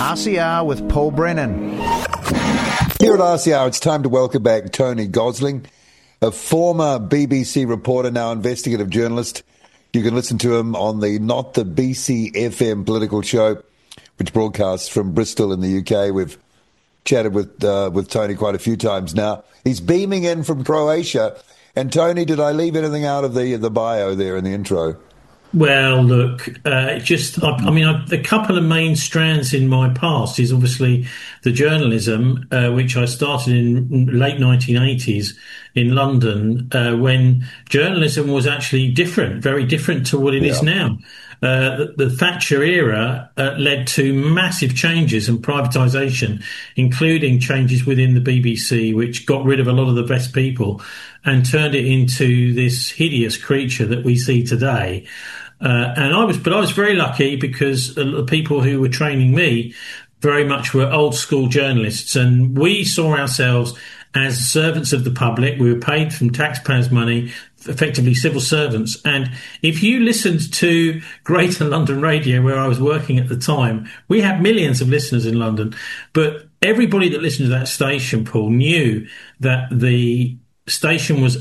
RCR with Paul Brennan. Here at RCR, it's time to welcome back Tony Gosling, a former BBC reporter, now investigative journalist. You can listen to him on the Not the BC FM political show, which broadcasts from Bristol in the UK. We've chatted with Tony quite a few times now. He's beaming in from Croatia. And Tony, did I leave anything out of the bio there in the intro? Well, look, the couple of main strands in my past is obviously the journalism, which I started in late 1980s in London, when journalism was actually different, very different to what it is now. The Thatcher era led to massive changes and privatisation, including changes within the BBC, which got rid of a lot of the best people and turned it into this hideous creature that we see today. I was very lucky because the people who were training me very much were old school journalists, and we saw ourselves as servants of the public. We were paid from taxpayers' money, effectively civil servants. And if you listened to Greater London Radio, where I was working at the time, we had millions of listeners in London. But everybody that listened to that station, Paul, knew that the station was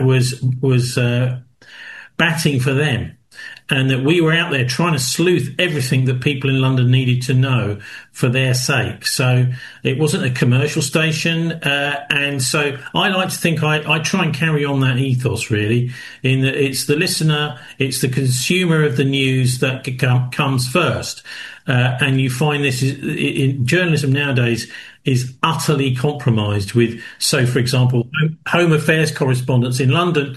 batting for them, and that we were out there trying to sleuth everything that people in London needed to know for their sake. So it wasn't a commercial station. And so I like to think I try and carry on that ethos, really, in that it's the listener, it's the consumer of the news that comes first. And you find this in journalism nowadays is utterly compromised with, so for example, Home Affairs correspondents in London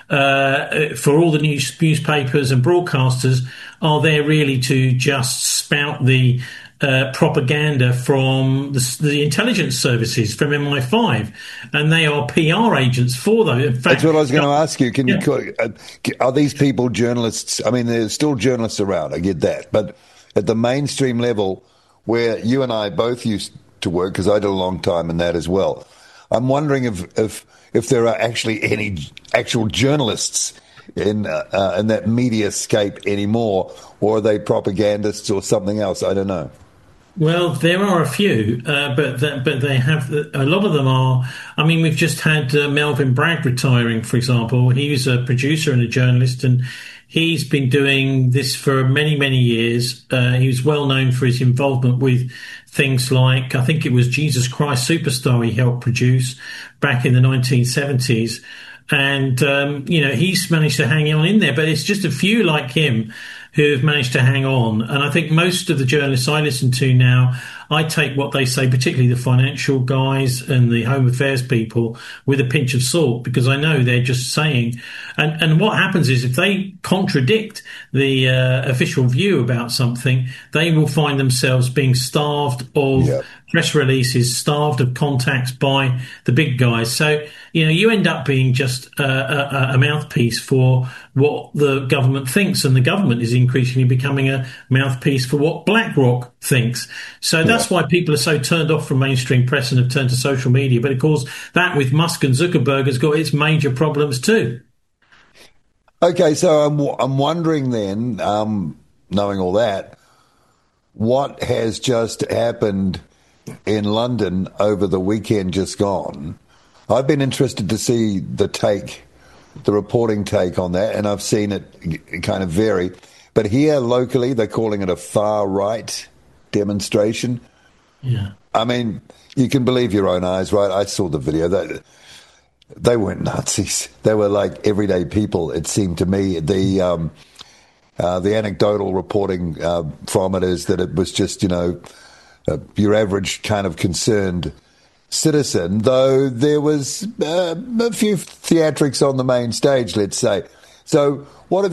for all the newspapers and broadcasters are there really to just spout the propaganda from the intelligence services, from MI5, and they are PR agents for those. In fact, that's what I was going to ask you. Can you are these people journalists? I mean, there's still journalists around, I get that, but at the mainstream level, where you and I both used to work, because I did a long time in that as well, I'm wondering if there are actually any actual journalists in that media scape anymore, or are they propagandists or something else? I don't know. Well, there are a few, but they have a lot of them are. I mean, we've just had Melvyn Bragg retiring, for example. He was a producer and a journalist, and he's been doing this for many, many years. He was well known for his involvement with things like, I think it was Jesus Christ Superstar he helped produce back in the 1970s. And, he's managed to hang on in there, but it's just a few like him who have managed to hang on. And I think most of the journalists I listen to now, I take what they say, particularly the financial guys and the Home Affairs people, with a pinch of salt, because I know they're just saying. And what happens is if they contradict the official view about something, they will find themselves being starved of press releases, starved of contacts by the big guys. So, you end up being just a mouthpiece for what the government thinks, and the government is increasingly becoming a mouthpiece for what BlackRock thinks. So that's why people are so turned off from mainstream press and have turned to social media. But of course, that with Musk and Zuckerberg has got its major problems too. Okay, so I'm wondering then, knowing all that, what has just happened in London over the weekend just gone? I've been interested to see the reporting take on that, and I've seen it kind of vary. But here locally, they're calling it a far-right demonstration. Yeah. I mean, you can believe your own eyes, right? I saw the video. They weren't Nazis. They were like everyday people, it seemed to me. The anecdotal reporting from it is that it was just, your average kind of concerned citizen, though there was a few theatrics on the main stage, let's say. So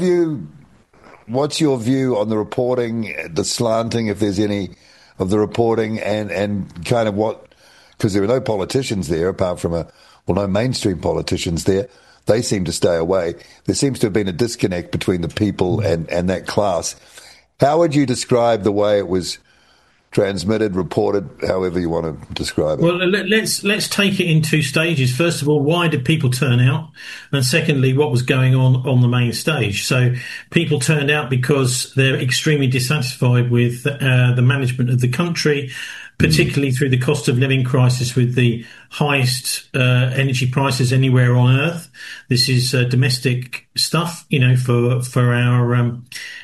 what's your view on the reporting, the slanting, if there's any of the reporting, and kind of what, because there were no politicians there apart from no mainstream politicians there. They seem to stay away. There seems to have been a disconnect between the people and that class. How would you describe the way it was transmitted, reported, however you want to describe it. Well, let's take it in two stages. First of all, why did people turn out? And secondly, what was going on the main stage? So people turned out because they're extremely dissatisfied with the management of the country, particularly through the cost of living crisis with the highest energy prices anywhere on earth. This is domestic stuff, for our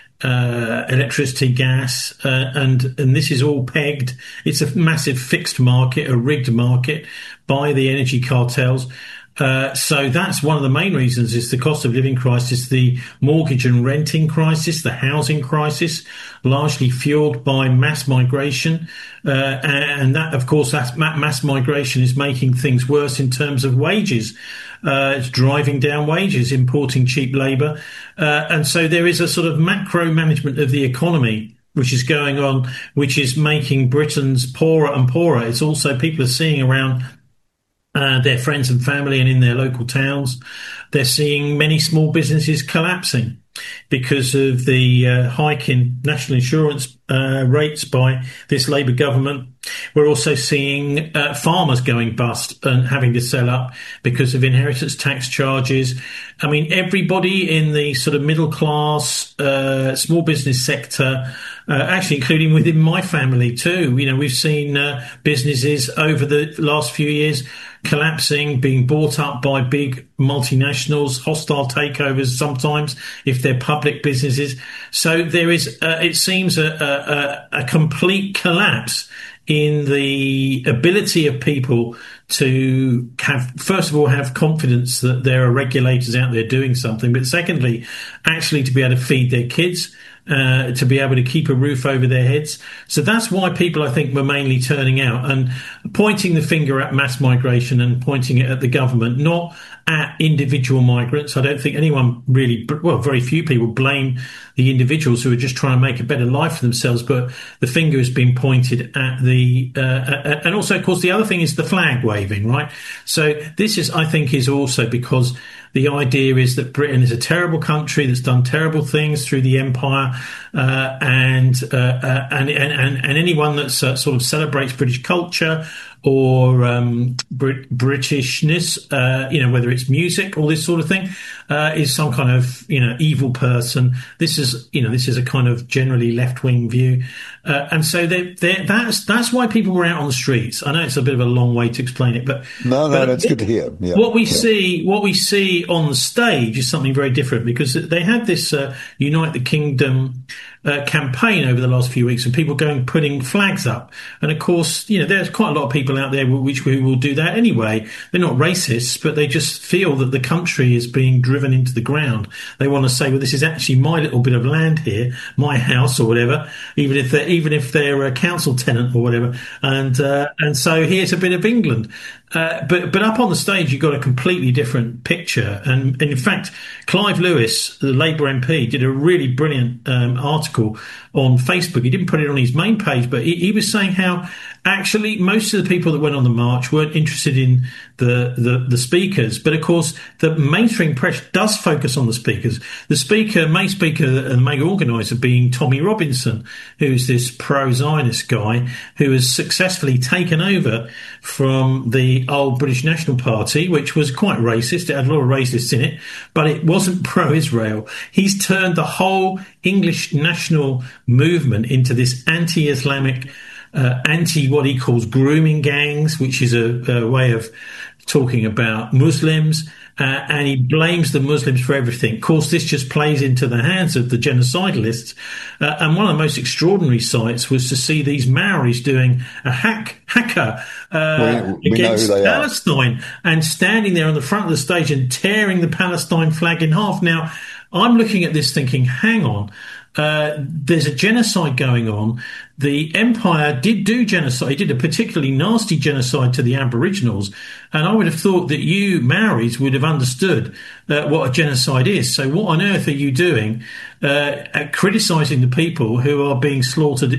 electricity, gas, and this is all pegged. It's a massive fixed market, a rigged market by the energy cartels. So that's one of the main reasons is the cost of living crisis, the mortgage and renting crisis, the housing crisis, largely fueled by mass migration. And that, of course, that mass migration is making things worse in terms of wages. It's driving down wages, importing cheap labour. And so there is a sort of macro management of the economy which is going on, which is making Britons poorer and poorer. It's also people are seeing around their friends and family and in their local towns, they're seeing many small businesses collapsing because of the hike in national insurance rates by this Labour government. We're also seeing farmers going bust and having to sell up because of inheritance tax charges. I mean, everybody in the sort of middle class, small business sector, actually including within my family too. We've seen businesses over the last few years collapsing, being bought up by big multinationals, hostile takeovers sometimes if they're public businesses. So there is, it seems, a complete collapse in the ability of people to have, first of all, have confidence that there are regulators out there doing something, but secondly, actually to be able to feed their kids, to be able to keep a roof over their heads. So that's why people, I think, were mainly turning out and pointing the finger at mass migration and pointing it at the government, not at individual migrants. I don't think anyone really, very few people blame the individuals who are just trying to make a better life for themselves, but the finger has been pointed at the, and also, of course, the other thing is the flag waving, right? So this is, I think, is also because the idea is that Britain is a terrible country that's done terrible things through the empire, and anyone that sort of celebrates British culture or Britishness, whether it's music or this sort of thing, is some kind of evil person. This is a kind of generally left wing view, and so that's why people were out on the streets. I know it's a bit of a long way to explain it, but that's good to hear. Yeah. What we see on the stage is something very different, because they had this Unite the Kingdom campaign over the last few weeks, and people putting flags up. And of course, there's quite a lot of people out there who will do that anyway. They're not racists, but they just feel that the country is being driven into the ground. They want to say, well, this is actually my little bit of land here, my house or whatever, even if they're a council tenant or whatever. And so here's a bit of England. But up on the stage, you've got a completely different picture. And in fact, Clive Lewis, the Labour MP, did a really brilliant article on Facebook. He didn't put it on his main page, but he was saying how actually most of the people that went on the march weren't interested in the speakers. But of course, the mainstream press does focus on the speakers. The main speaker and main organiser being Tommy Robinson, who's this pro-Zionist guy who has successfully taken over from the old British National Party, which was quite racist. It had a lot of racists in it, but it wasn't pro-Israel. He's turned the whole English national movement into this anti-Islamic, what he calls grooming gangs, which is a way of talking about Muslims, and he blames the Muslims for everything. Of course, this just plays into the hands of the genocidalists. And one of the most extraordinary sights was to see these Maoris doing a haka against Palestine and standing there on the front of the stage and tearing the Palestine flag in half. Now, I'm looking at this thinking, hang on, there's a genocide going on. The empire did do genocide. It did a particularly nasty genocide to the Aboriginals. And I would have thought that you Maoris would have understood what a genocide is. So what on earth are you doing criticising the people who are being slaughtered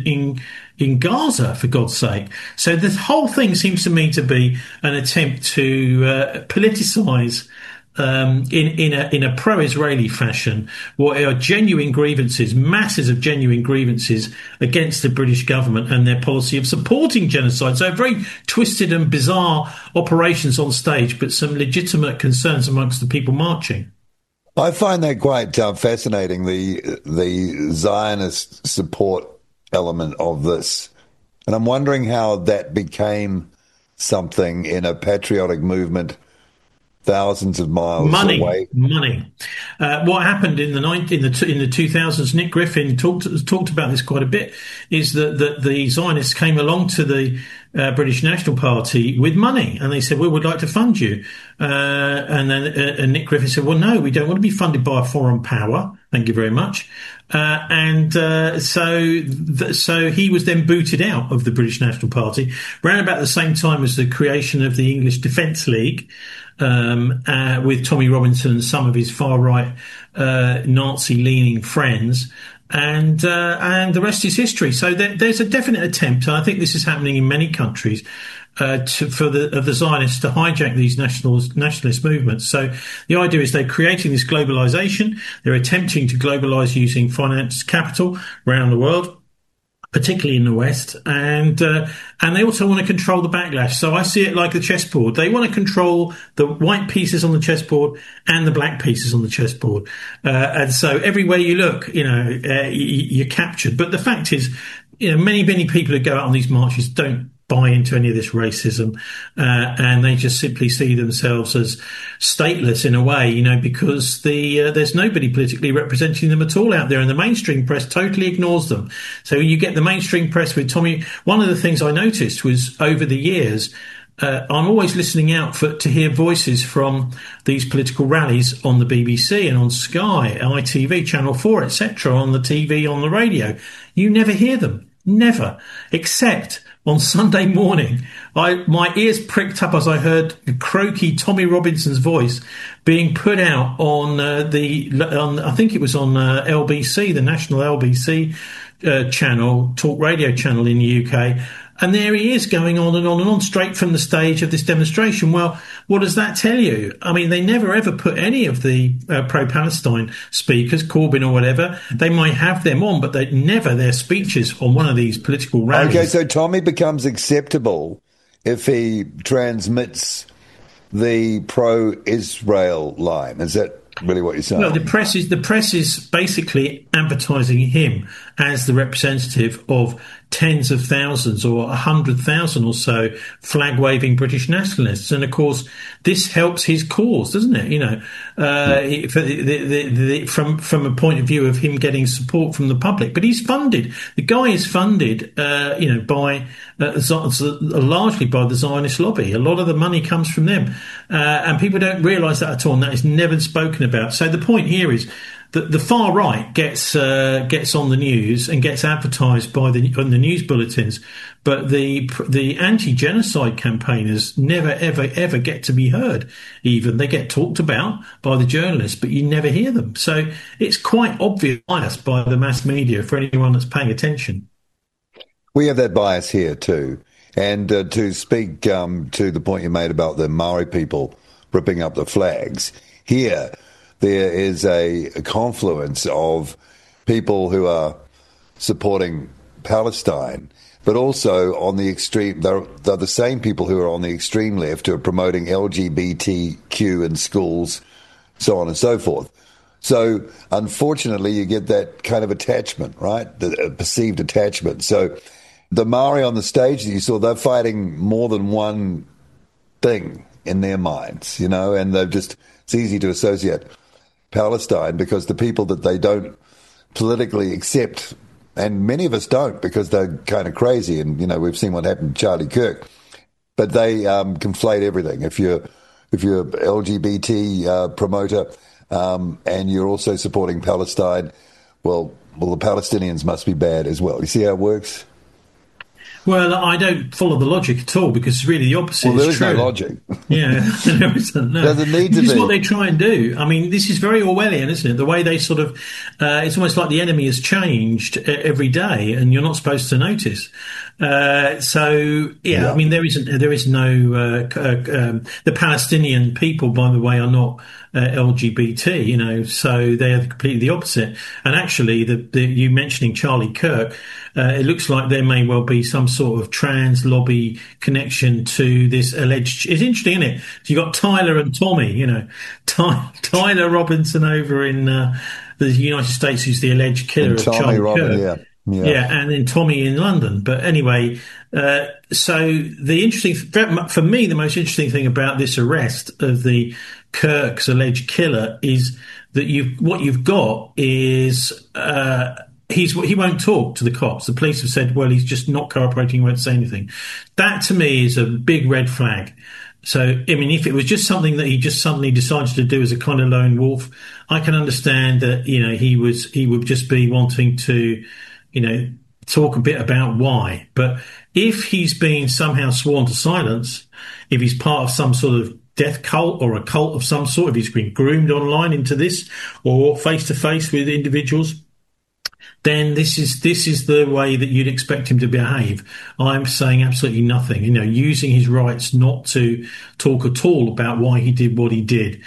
in Gaza, for God's sake? So the whole thing seems to me to be an attempt to politicise in a pro-Israeli fashion what are genuine grievances, masses of genuine grievances against the British government and their policy of supporting genocide. So very twisted and bizarre operations on stage, but some legitimate concerns amongst the people marching. I find that quite fascinating, the Zionist support element of this. And I'm wondering how that became something in a patriotic movement thousands of miles away. Money. What happened in the 2000s? Nick Griffin talked about this quite a bit. Is that the Zionists came along to the British National Party with money, and they said, "We would like to fund you." And then Nick Griffin said, "Well, no, we don't want to be funded by a foreign power. Thank you very much." So he was then booted out of the British National Party around about the same time as the creation of the English Defence League. With Tommy Robinson and some of his far-right Nazi-leaning friends, and the rest is history. So there's a definite attempt, and I think this is happening in many countries, for the Zionists to hijack these nationalist movements. So the idea is they're creating this globalization. They're attempting to globalize using finance capital around the world, particularly in the West, and they also want to control the backlash. So I see it like the chessboard. They want to control the white pieces on the chessboard and the black pieces on the chessboard. And so everywhere you look, you're captured. But the fact is, many people who go out on these marches don't buy into any of this racism, and they just simply see themselves as stateless in a way, because there's nobody politically representing them at all out there, and the mainstream press totally ignores them. So you get the mainstream press with Tommy. One of the things I noticed was over the years, I'm always listening out to hear voices from these political rallies on the BBC and on Sky, ITV, Channel 4, etc., on the TV, on the radio. You never hear them. Never. Except on Sunday morning, my ears pricked up as I heard the croaky Tommy Robinson's voice being put out on I think it was on LBC, the national LBC channel, talk radio channel in the UK. And there he is going on and on and on, straight from the stage of this demonstration. Well, what does that tell you? I mean, they never ever put any of the pro-Palestine speakers, Corbyn or whatever. They might have them on, but they never their speeches on one of these political rallies. Okay, so Tommy becomes acceptable if he transmits the pro-Israel line. Is that really what you're saying? Well, the press is basically advertising him as the representative of tens of thousands or 100,000 or so flag-waving British nationalists, and of course this helps his cause, doesn't it? From a point of view of him getting support from the public. But he's funded. The guy is funded, by largely by the Zionist lobby. A lot of the money comes from them, and people don't realise that at all. And that is never spoken about. So the point here is that the far right gets on the news and gets advertised on the news bulletins, but the anti-genocide campaigners never ever get to be heard. Even they get talked about by the journalists, but you never hear them. So it's quite obvious bias by the mass media for anyone that's paying attention. We have that bias here too. And to speak to the point you made about the Maori people ripping up the flags, here there is a confluence of people who are supporting Palestine, but also on the extreme, they're the same people who are on the extreme left who are promoting LGBTQ in schools, so on and so forth. So unfortunately, you get that kind of attachment, right? The perceived attachment. So the Maori on the stage that you saw, they're fighting more than one thing in their minds, and it's easy to associate Palestine because the people that they don't politically accept, and many of us don't because they're kind of crazy, and we've seen what happened to Charlie Kirk, but they conflate everything. If you're LGBT promoter and you're also supporting Palestine, well the Palestinians must be bad as well. You see how it works? Well, I don't follow the logic at all because really the opposite Well, there is is true. no logic. Yeah, there isn't. No. Doesn't need to This is be. what they try and do. I mean, this is very Orwellian, isn't it? The way they sort of, it's almost like the enemy has changed every day, and you're not supposed to notice. I mean, there is no. The Palestinian people, by the way, are not LGBT. You know, so they are completely the opposite. And actually, you mentioning Charlie Kirk. It looks like there may well be some sort of trans lobby connection to this alleged. It's interesting, isn't it? So you got Tyler and Tommy. You know, Tyler Robinson over in the United States, who's the alleged killer of Charlie Kirk. Yeah, and then Tommy in London. But anyway, so the interesting, for me, the most interesting thing about this arrest of the Kirk's alleged killer is that what you've got is. He won't talk to the cops. The police have said, well, he's just not cooperating, he won't say anything. That, to me, is a big red flag. So, I mean, if it was just something that he just suddenly decided to do as a kind of lone wolf, I can understand that, you know, he would just be wanting to, you know, talk a bit about why. But if he's been somehow sworn to silence, if he's part of some sort of death cult or a cult of some sort, if he's been groomed online into this or face-to-face with individuals, then this is the way that you'd expect him to behave. I'm saying absolutely nothing, you know, using his rights not to talk at all about why he did what he did.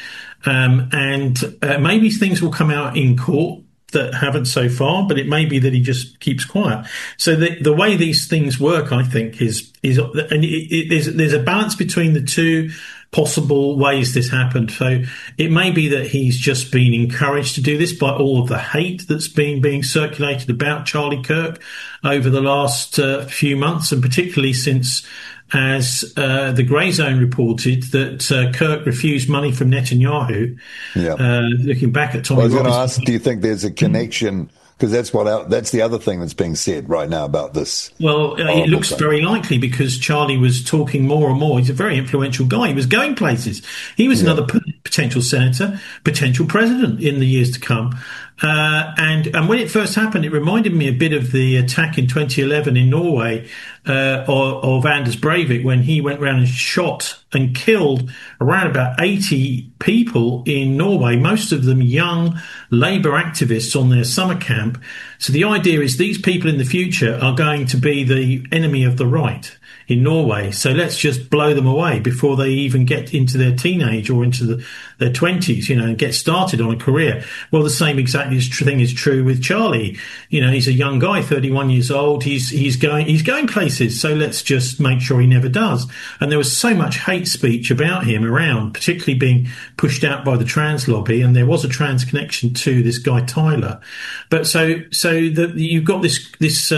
And maybe things will come out in court that haven't so far, but it may be that he just keeps quiet. So the way these things work, I think, is there's a balance between the two possible ways this happened. So it may be that he's just been encouraged to do this by all of the hate that's been being circulated about Charlie Kirk over the last few months, and particularly since, as the Grey Zone reported, that Kirk refused money from Netanyahu. Yeah. Looking back at Tommy I was going to Robinson. ask, do you think there's a connection? Because that's the other thing that's being said right now about this. Well, it looks very likely because Charlie was talking more and more. He's a very influential guy. He was going places. He was another potential senator, potential president in the years to come. And when it first happened, it reminded me a bit of the attack in 2011 in Norway of Anders Breivik, when he went around and shot and killed around about 80 people in Norway, most of them young Labour activists on their summer camp. So the idea is these people in the future are going to be the enemy of the right in Norway. So let's just blow them away before they even get into their teenage or into their 20s, you know, and get started on a career. Well, the same exactly thing is true with Charlie. You know, he's a young guy, 31 years old. He's going places. So let's just make sure he never does. And there was so much hate speech about him around, particularly being pushed out by the trans lobby. And there was a trans connection to this guy, Tyler. But so you've got this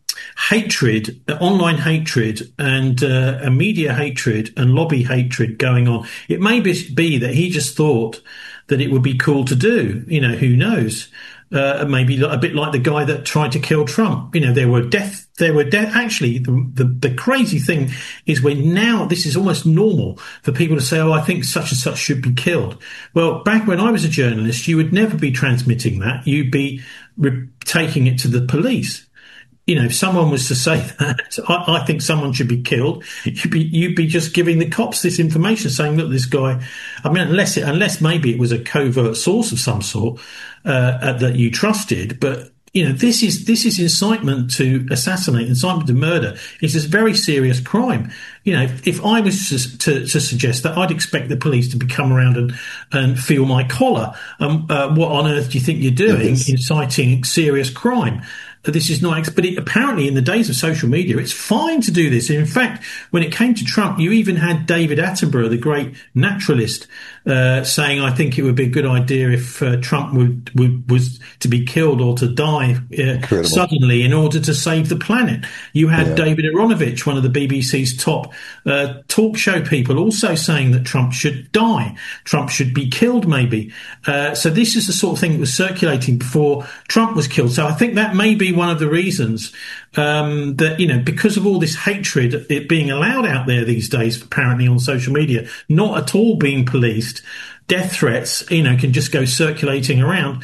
hatred, online hatred, and media hatred and lobby hatred going on. It may be that he just thought that it would be cool to do. You know, who knows? Maybe a bit like the guy that tried to kill Trump. You know, there were death. Actually, the crazy thing is when now this is almost normal for people to say, oh, I think such and such should be killed. Well, back when I was a journalist, you would never be transmitting that. You'd be taking it to the police. You know, if someone was to say that, I think someone should be killed, you'd be just giving the cops this information, saying, look, this guy. I mean, unless maybe it was a covert source of some sort that you trusted, but you know, this is incitement to assassinate, incitement to murder. It's a very serious crime. You know, if I was to suggest that, I'd expect the police to come around and feel my collar. What on earth do you think you're doing, inciting serious crime? This is not, but apparently in the days of social media, it's fine to do this. In fact, when it came to Trump, you even had David Attenborough, the great naturalist, saying, I think it would be a good idea if Trump was to be killed or to die suddenly in order to save the planet. You had David Aronovich, one of the BBC's top talk show people, also saying that Trump should die. Trump should be killed, maybe. So this is the sort of thing that was circulating before Trump was killed. So I think that may be one of the reasons that, you know, because of all this hatred it being allowed out there these days, apparently on social media, not at all being policed, death threats, you know, can just go circulating around.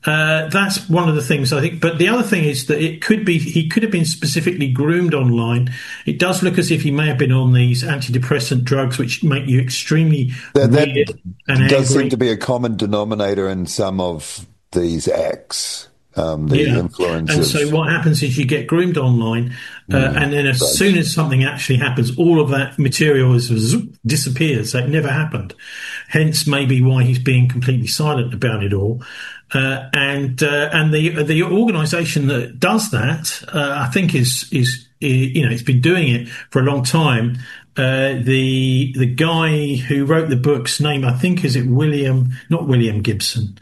That's one of the things I think. But the other thing is that he could have been specifically groomed online. It does look as if he may have been on these antidepressant drugs, which make you extremely weird and does angry. seem to be a common denominator in some of these acts. The influence. And so what happens is you get groomed online, and then as soon as something actually happens, all of that material disappears. So it never happened. Hence, maybe why he's being completely silent about it all. And the organisation that does that, I think, is it's been doing it for a long time. The guy who wrote the book's name, I think, is it not William Gibson.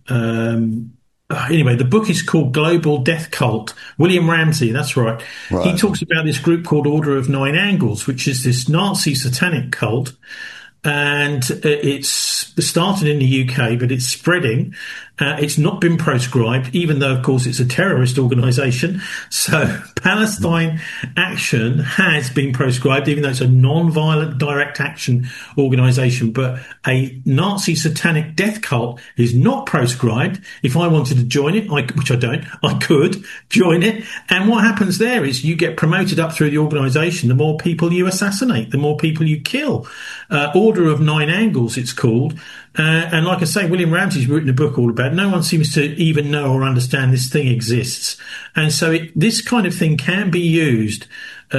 Anyway, the book is called Global Death Cult. William Ramsey, that's right. He talks about this group called Order of Nine Angles, which is this Nazi satanic cult. And it's started in the UK, but it's spreading. It's not been proscribed, even though, of course, it's a terrorist organisation. So Palestine Action has been proscribed, even though it's a non-violent direct action organisation. But a Nazi satanic death cult is not proscribed. If I wanted to join it, which I don't, I could join it. And what happens there is you get promoted up through the organisation. The more people you assassinate, the more people you kill. Order of Nine Angles, it's called. And like I say, William Ramsey's written a book all about it. No one seems to even know or understand this thing exists. And so this kind of thing can be used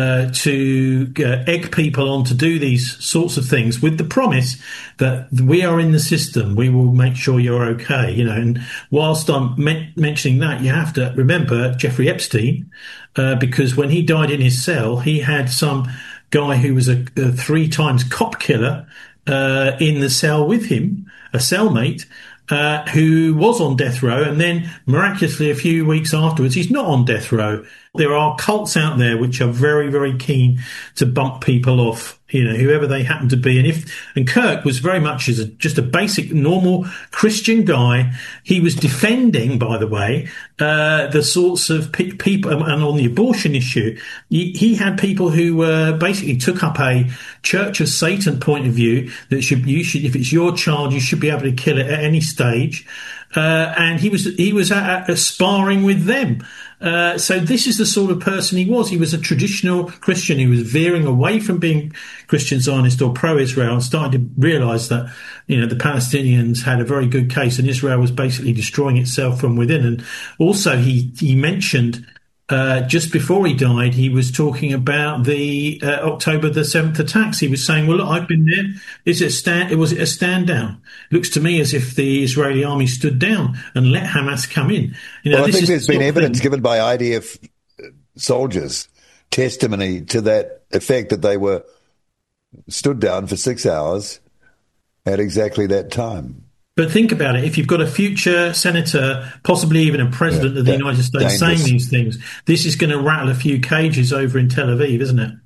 to egg people on to do these sorts of things with the promise that we are in the system. We will make sure you're okay. And whilst I'm mentioning that, you have to remember Jeffrey Epstein, because when he died in his cell, he had some guy who was a 3 times cop killer in the cell with him, a cellmate, who was on death row, and then miraculously a few weeks afterwards he's not on death row. There are cults out there which are very, very keen to bump people off, whoever they happen to be. And Kirk was very much just a basic, normal Christian guy. He was defending, by the way, the sorts of people, and on the abortion issue, he had people who basically took up a Church of Satan point of view that if it's your child, you should be able to kill it at any stage. And he was sparring with them. So this is the sort of person he was. He was a traditional Christian. He was veering away from being Christian Zionist or pro-Israel and started to realise that, the Palestinians had a very good case and Israel was basically destroying itself from within. And also he mentioned, just before he died, he was talking about the October the 7th attacks. He was saying, well, look, I've been there. Was it a stand down? It looks to me as if the Israeli army stood down and let Hamas come in. I think there's been evidence given by IDF soldiers, testimony to that effect, that they were stood down for 6 hours at exactly that time. But think about it. If you've got a future senator, possibly even a president of the United States saying these things, this is going to rattle a few cages over in Tel Aviv, isn't it?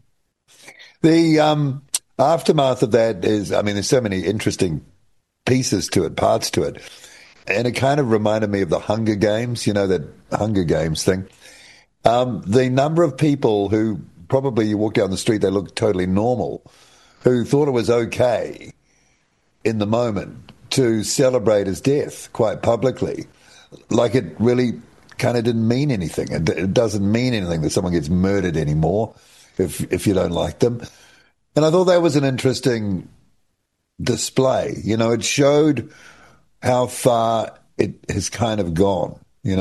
The aftermath of that is, there's so many interesting pieces to it, parts to it. And it kind of reminded me of the Hunger Games, that Hunger Games thing. The number of people who probably you walk down the street, they look totally normal, who thought it was okay in the moment to celebrate his death quite publicly, like it really kind of didn't mean anything. It doesn't mean anything that someone gets murdered anymore if you don't like them. And I thought that was an interesting display. It showed how far it has kind of gone,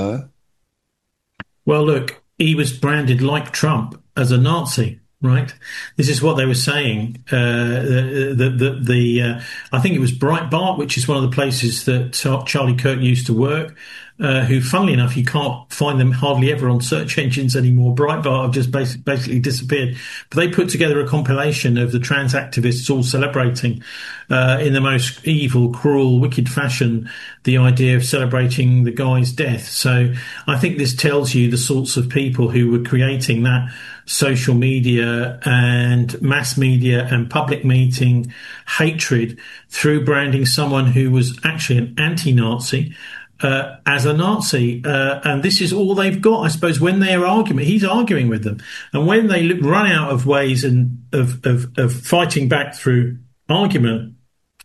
Well, look, he was branded like Trump as a Nazi. Right. This is what they were saying. I think it was Breitbart, which is one of the places that Charlie Kirk used to work, who, funnily enough, you can't find them hardly ever on search engines anymore. Breitbart have just basically disappeared. But they put together a compilation of the trans activists all celebrating in the most evil, cruel, wicked fashion the idea of celebrating the guy's death. So I think this tells you the sorts of people who were creating that social media and mass media and public meeting hatred through branding someone who was actually an anti-Nazi as a Nazi. And this is all they've got, I suppose, when they're arguing. He's arguing with them. And when they run out of ways of fighting back through argument,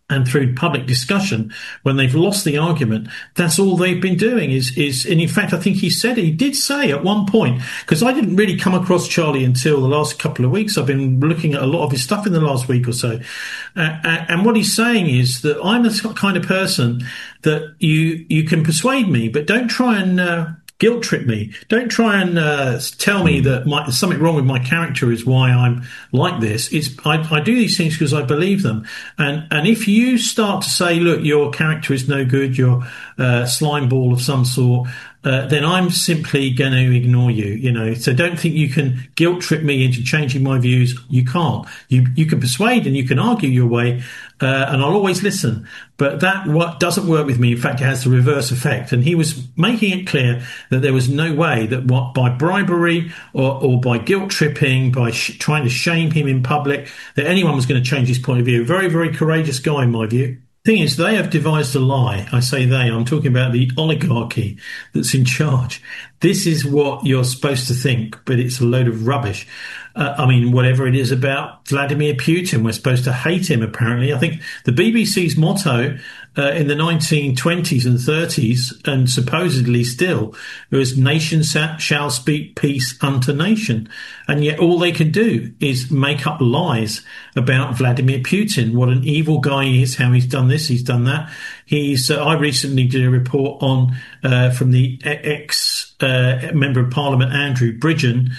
and through public discussion, when they've lost the argument, that's all they've been doing is, and in fact, I think he did say at one point, because I didn't really come across Charlie until the last couple of weeks. I've been looking at a lot of his stuff in the last week or so. And what he's saying is that I'm the kind of person that you can persuade me, but don't try and guilt trip me. Don't try and tell me that something wrong with my character is why I'm like this. I do these things because I believe them. And if you start to say, look, your character is no good, you're a slime ball of some sort, then I'm simply going to ignore you, So don't think you can guilt trip me into changing my views. You can't. You can persuade and you can argue your way, and I'll always listen. But that doesn't work with me. In fact, it has the reverse effect. And he was making it clear that there was no way that by bribery or by guilt tripping, by trying to shame him in public, that anyone was going to change his point of view. Very, very courageous guy, in my view. Thing is, they have devised a lie. I say they, I'm talking about the oligarchy that's in charge. This is what you're supposed to think, but it's a load of rubbish. Whatever it is about Vladimir Putin, we're supposed to hate him, apparently. I think the BBC's motto in the 1920s and 30s, and supposedly still, was nation shall speak peace unto nation. And yet all they can do is make up lies about Vladimir Putin, what an evil guy he is, how he's done this, he's done that. I recently did a report on from the ex-member of Parliament, Andrew Bridgen,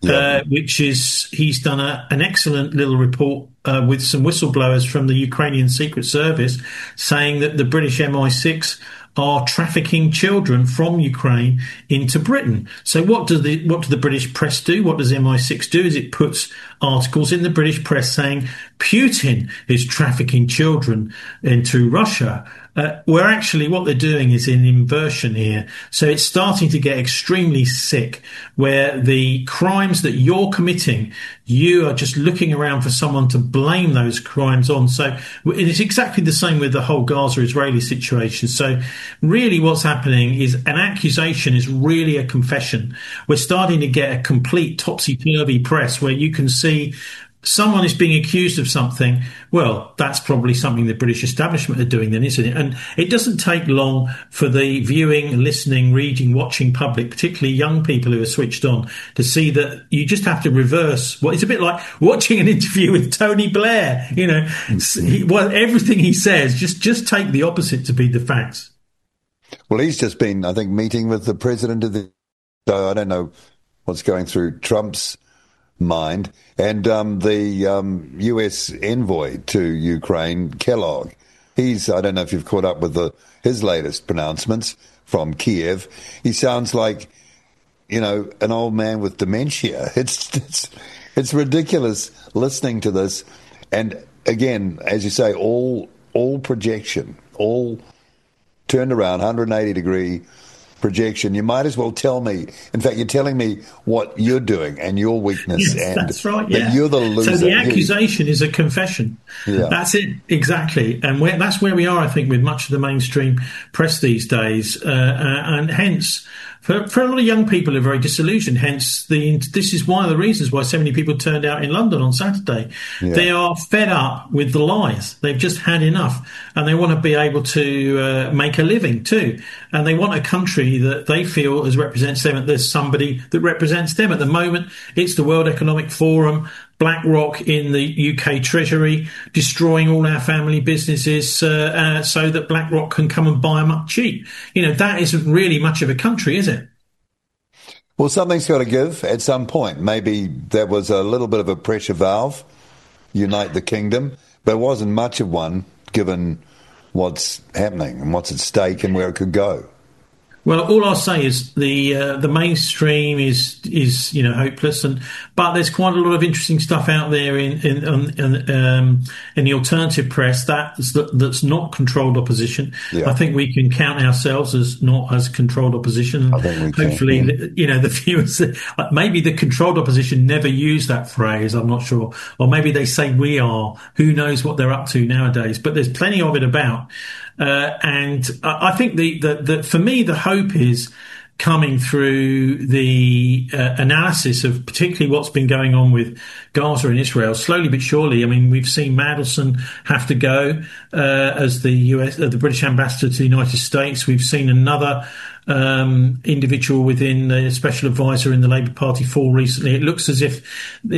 he's done an excellent little report with some whistleblowers from the Ukrainian Secret Service saying that the British MI6 are trafficking children from Ukraine into Britain. So what do the British press do? What does MI6 do? Is it puts articles in the British press saying Putin is trafficking children into Russia, where actually what they're doing is an inversion here. So it's starting to get extremely sick, where the crimes that you're committing, you are just looking around for someone to blame those crimes on. So it's exactly the same with the whole Gaza-Israeli situation. So really what's happening is an accusation is really a confession. We're starting to get a complete topsy-turvy press where you can see someone is being accused of something. Well, that's probably something the British establishment are doing then, isn't it? And it doesn't take long for the viewing, listening, reading, watching public, particularly young people who are switched on, to see that you just have to reverse. Well, it's a bit like watching an interview with Tony Blair. Everything he says, just take the opposite to be the facts. Well, he's just been, I think, meeting with the president of so I don't know what's going through Trump's mind, and the US envoy to Ukraine, Kellogg. I don't know if you've caught up with his latest pronouncements from Kiev. He sounds like, an old man with dementia. It's ridiculous listening to this. And again, as you say, all projection, all turned around, 180-degree projection. You might as well tell me. In fact, you're telling me what you're doing and your weakness. Yes, and that's right. Yeah. That you're the loser. So the accusation is a confession. Yeah. That's it, exactly. And that's where we are, I think, with much of the mainstream press these days. And hence, for a lot of young people, are very disillusioned. Hence, this is one of the reasons why so many people turned out in London on Saturday. Yeah. They are fed up with the lies. They've just had enough, and they want to be able to make a living too. And they want a country that they feel represents them. There's somebody that represents them. At the moment, it's the World Economic Forum, BlackRock in the UK Treasury, destroying all our family businesses so that BlackRock can come and buy them up cheap. That isn't really much of a country, is it? Well, something's got to give at some point. Maybe there was a little bit of a pressure valve, unite the kingdom, but it wasn't much of one given what's happening and what's at stake and where it could go. Well, all I'll say is the mainstream is hopeless, but there's quite a lot of interesting stuff out there in the alternative press that's not controlled opposition. Yeah. I think we can count ourselves as not as controlled opposition. I think we hopefully, can, yeah. The viewers, maybe the controlled opposition never use that phrase. I'm not sure, or maybe they say we are. Who knows what they're up to nowadays? But there's plenty of it about. And I think the for me, the hope is coming through the analysis of particularly what's been going on with Gaza and Israel, slowly but surely. I mean, we've seen Mandelson have to go as the British ambassador to the United States. We've seen another individual within the special advisor in the Labour Party fall recently. It looks as if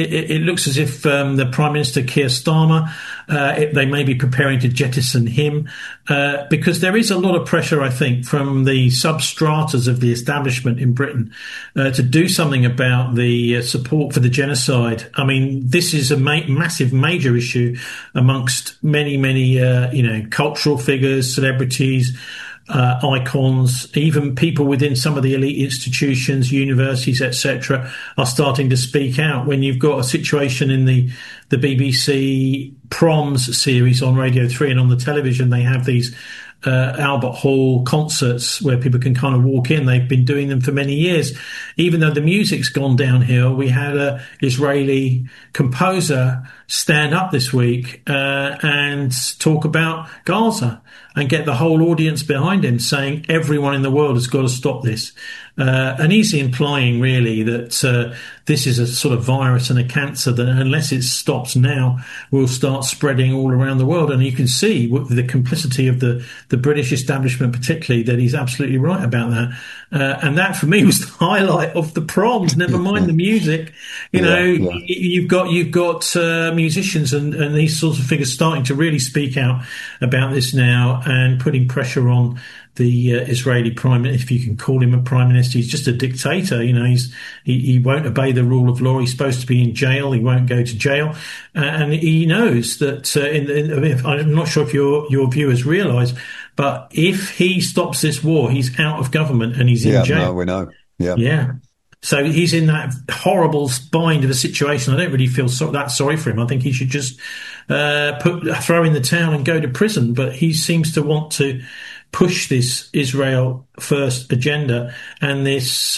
the Prime Minister Keir Starmer, they may be preparing to jettison him because there is a lot of pressure, I think, from the substratas of the establishment in Britain to do something about the support for the genocide. I mean, this is a massive, major issue amongst many, cultural figures, celebrities, icons, even people within some of the elite institutions, universities, etc., are starting to speak out. When you've got a situation in the BBC Proms series on Radio 3 and on the television, they have these Albert Hall concerts where people can kind of walk in. They've been doing them for many years. Even though the music's gone downhill, we had an Israeli composer stand up this week and talk about Gaza and get the whole audience behind him, saying everyone in the world has got to stop this. And he's implying really that this is a sort of virus and a cancer that unless it stops now will start spreading all around the world. And you can see with the complicity of the British establishment particularly that he's absolutely right about that. And that for me was the highlight of the Proms, never mind the music. You've got musicians and these sorts of figures starting to really speak out about this now and putting pressure on the Israeli prime minister, if you can call him a prime minister. He's just a dictator. You know, he won't obey the rule of law. He's supposed to be in jail. He won't go to jail. And he knows that, I'm not sure if your viewers realise, but if he stops this war, he's out of government and he's in jail. Yeah, no, we know. Yeah. So he's in that horrible bind of a situation. I don't really feel that sorry for him. I think he should just throw in the towel and go to prison. But he seems to want to push this Israel first agenda, and this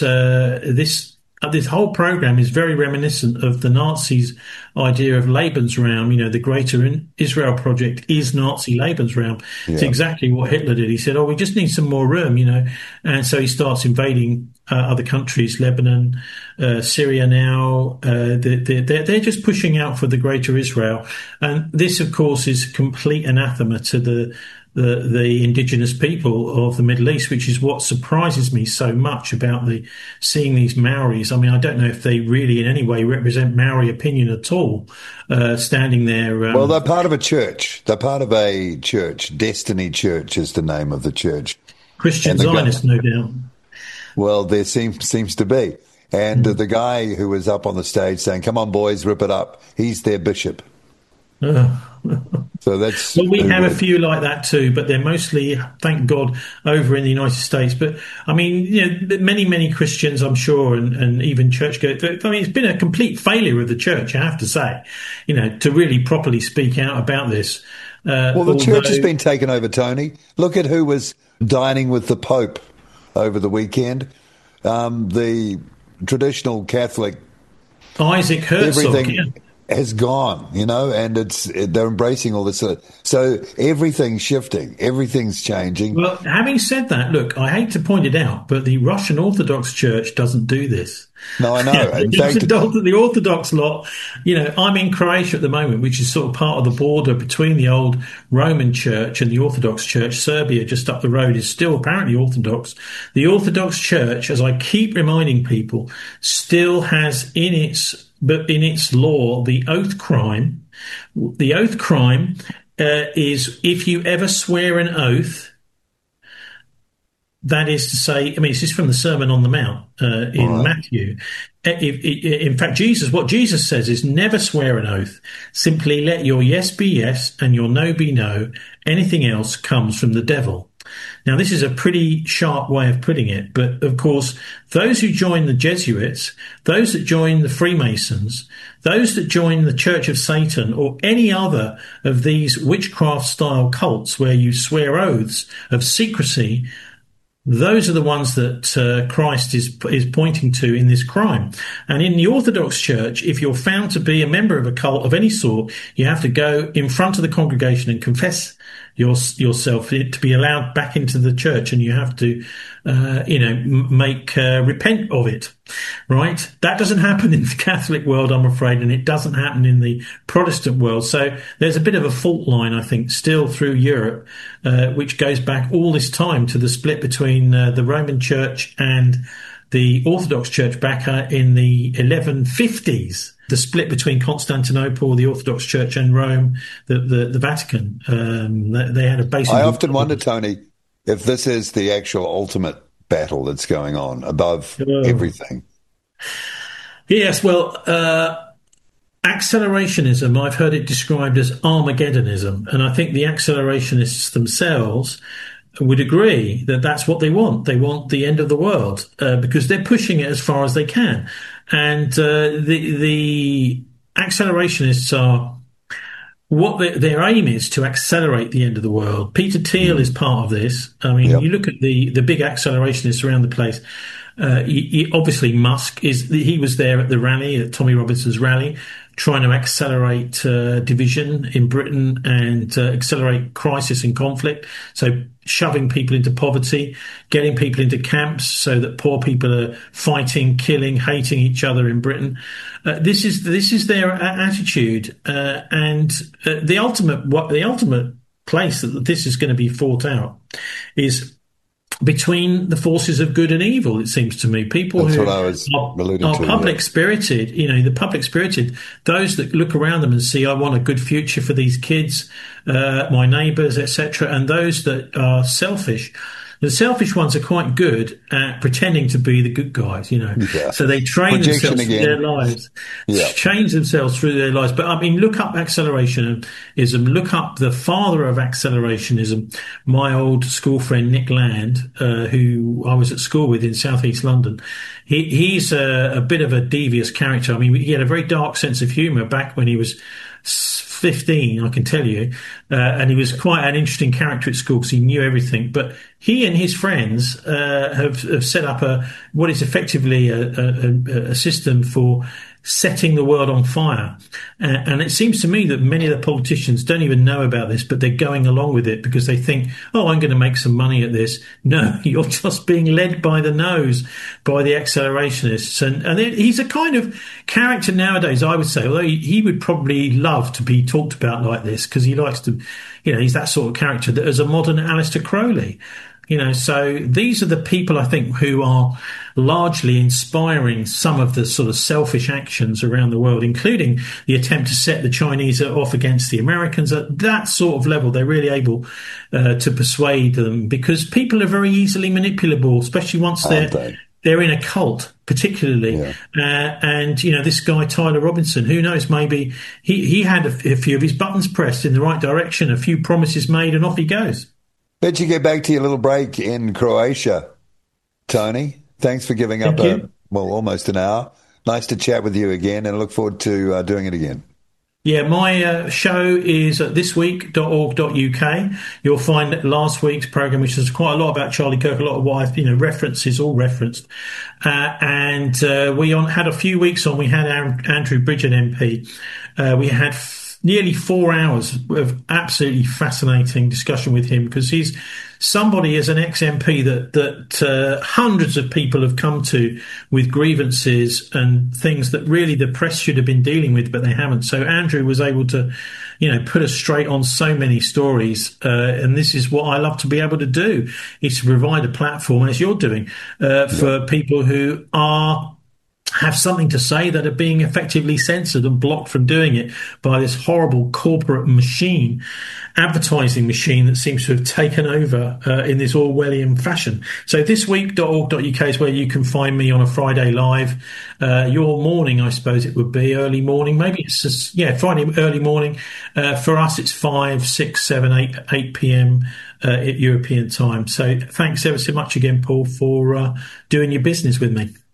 whole program is very reminiscent of the Nazis' idea of Lebensraum. You know, the Greater Israel Project is Nazi Lebensraum. Yeah. It's exactly what Hitler did. He said, we just need some more room, and so he starts invading other countries, Lebanon, Syria now. They're just pushing out for the Greater Israel. And this, of course, is complete anathema to the indigenous people of the Middle East, which is what surprises me so much about seeing these Maoris. I mean, I don't know if they really in any way represent Maori opinion at all, standing there. Well, they're part of a church. They're part of a church. Destiny Church is the name of the church. Christian Zionists, no doubt. Well, there seems to be. And the guy who was up on the stage saying, "Come on, boys, rip it up," he's their bishop. So that's we have a few like that too, but they're mostly, thank God, over in the United States. But I mean, many Christians, I'm sure, and even churchgoers. I mean, it's been a complete failure of the church, I have to say, to really properly speak out about this. The church has been taken over, Tony. Look at who was dining with the Pope over the weekend. The traditional Catholic Isaac Herzog. Has gone, and they're embracing all this. So everything's shifting, everything's changing. Well, having said that, look, I hate to point it out, but the Russian Orthodox Church doesn't do this. No, I know. The Orthodox lot, I'm in Croatia at the moment, which is sort of part of the border between the old Roman Church and the Orthodox Church. Serbia, just up the road, is still apparently Orthodox. The Orthodox Church, as I keep reminding people, still has in its law the oath crime. The oath crime is if you ever swear an oath. That is to say, I mean, this is from the Sermon on the Mount in Matthew. In fact, what Jesus says is never swear an oath. Simply let your yes be yes and your no be no. Anything else comes from the devil. Now, this is a pretty sharp way of putting it, but of course, those who join the Jesuits, those that join the Freemasons, those that join the Church of Satan, or any other of these witchcraft-style cults where you swear oaths of secrecy, those are the ones that Christ is pointing to in this crime. And in the Orthodox Church, if you're found to be a member of a cult of any sort, you have to go in front of the congregation and confess yourself to be allowed back into the church, and you have to, repent of it, right? That doesn't happen in the Catholic world, I'm afraid, and it doesn't happen in the Protestant world. So there's a bit of a fault line, I think, still through Europe, which goes back all this time to the split between the Roman Church and the Orthodox Church back in the 1150s. The split between Constantinople, the Orthodox Church, and Rome, the Vatican. They had a basic. I often wonder, Tony, if this is the actual ultimate battle that's going on above everything. Yes, well, accelerationism, I've heard it described as Armageddonism, and I think the accelerationists themselves would agree that that's what they want. They want the end of the world because they're pushing it as far as they can. And the accelerationists are their aim is to accelerate the end of the world. Peter Thiel is part of this. I mean, you look at the big accelerationists around the place. Obviously, Musk he was there at the rally, at Tommy Robinson's rally, trying to accelerate division in Britain and accelerate crisis and conflict. So shoving people into poverty, getting people into camps so that poor people are fighting, killing, hating each other in Britain. This is their attitude, and the ultimate place that this is going to be fought out is between the forces of good and evil, it seems to me. People who are public-spirited, the public-spirited, those that look around them and see, I want a good future for these kids, my neighbours, etc., and those that are selfish. The selfish ones are quite good at pretending to be the good guys, So they train themselves through their lives, change themselves through their lives. But I mean, look up accelerationism, look up the father of accelerationism, my old school friend Nick Land, who I was at school with in southeast London. He's a bit of a devious character. I mean, he had a very dark sense of humour back when he was 15, I can tell you, and he was quite an interesting character at school because he knew everything. But he and his friends have set up what is effectively a system for setting the world on fire. And it seems to me that many of the politicians don't even know about this, but they're going along with it because they think, I'm going to make some money at this. No, you're just being led by the nose by the accelerationists. And he's a kind of character nowadays, I would say, although he would probably love to be talked about like this because he likes to, he's that sort of character that as a modern Aleister Crowley. So these are the people, I think, who are largely inspiring some of the sort of selfish actions around the world, including the attempt to set the Chinese off against the Americans. At that sort of level, they're really able to persuade them because people are very easily manipulable, especially once they're in a cult, particularly. Yeah. And this guy, Tyler Robinson, who knows, maybe he had a few of his buttons pressed in the right direction, a few promises made, and off he goes. Let you get back to your little break in Croatia, Tony. Thanks for giving up almost an hour. Nice to chat with you again, and I look forward to doing it again. Yeah, my show is at thisweek.org.uk. You'll find last week's programme, which is quite a lot about Charlie Kirk, a lot of what references, all referenced. And we had a few weeks on. We had Andrew Bridgen MP. We had nearly 4 hours of absolutely fascinating discussion with him because he's somebody as an ex-MP that hundreds of people have come to with grievances and things that really the press should have been dealing with, but they haven't. So Andrew was able to, put us straight on so many stories. And this is what I love to be able to do, is to provide a platform, as you're doing, for people who have something to say that are being effectively censored and blocked from doing it by this horrible corporate machine, advertising machine that seems to have taken over in this Orwellian fashion. So thisweek.org.uk is where you can find me on a Friday live. Your morning, I suppose it would be, early morning. Maybe it's just, Friday early morning. For us, it's 5, 6, 7, 8 p.m. At European time. So thanks ever so much again, Paul, for doing your business with me.